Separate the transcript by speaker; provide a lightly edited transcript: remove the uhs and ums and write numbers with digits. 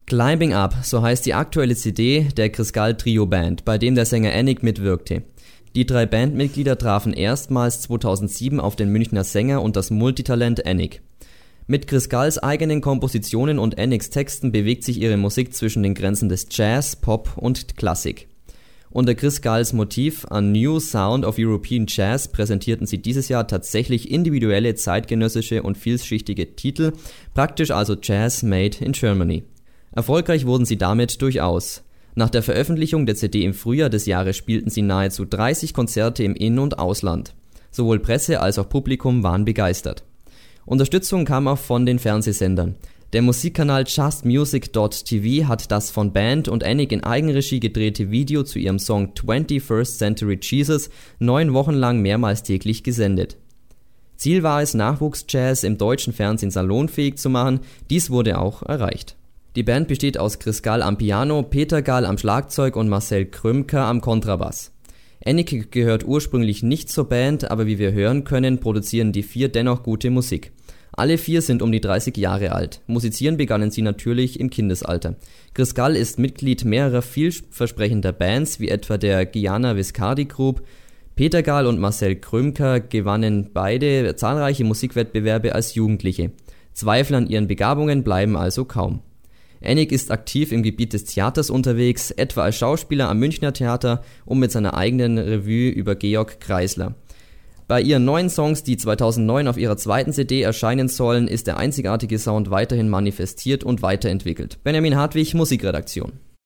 Speaker 1: Climbing Up, so heißt die aktuelle CD der Chris Gall Trio Band, bei dem der Sänger Enik mitwirkte. Die 3 Bandmitglieder trafen erstmals 2007 auf den Münchner Sänger und das Multitalent Enik. Mit Chris Galls eigenen Kompositionen und Eniks Texten bewegt sich ihre Musik zwischen den Grenzen des Jazz, Pop und Klassik. Unter Chris Galls Motiv A New Sound of European Jazz präsentierten sie dieses Jahr tatsächlich individuelle, zeitgenössische und vielschichtige Titel, praktisch also Jazz made in Germany. Erfolgreich wurden sie damit durchaus. Nach der Veröffentlichung der CD im Frühjahr des Jahres spielten sie nahezu 30 Konzerte im In- und Ausland. Sowohl Presse als auch Publikum waren begeistert. Unterstützung kam auch von den Fernsehsendern. Der Musikkanal justmusic.tv hat das von Band und Enik in Eigenregie gedrehte Video zu ihrem Song 21st Century Jesus 9 Wochen lang mehrmals täglich gesendet. Ziel war es, Nachwuchsjazz im deutschen Fernsehen salonfähig zu machen, dies wurde auch erreicht. Die Band besteht aus Chris Gall am Piano, Peter Gall am Schlagzeug und Marcel Krümker am Kontrabass. Enik gehört ursprünglich nicht zur Band, aber wie wir hören können, produzieren die 4 dennoch gute Musik. Alle 4 sind um die 30 Jahre alt. Musizieren begannen sie natürlich im Kindesalter. Chris Gall ist Mitglied mehrerer vielversprechender Bands, wie etwa der Gianna Viscardi Group. Peter Gall und Marcel Krümker gewannen beide zahlreiche Musikwettbewerbe als Jugendliche. Zweifel an ihren Begabungen bleiben also kaum. Enik ist aktiv im Gebiet des Theaters unterwegs, etwa als Schauspieler am Münchner Theater und mit seiner eigenen Revue über Georg Kreisler. Bei ihren neuen Songs, die 2009 auf ihrer 2. CD erscheinen sollen, ist der einzigartige Sound weiterhin manifestiert und weiterentwickelt. Benjamin Hartwig, Musikredaktion.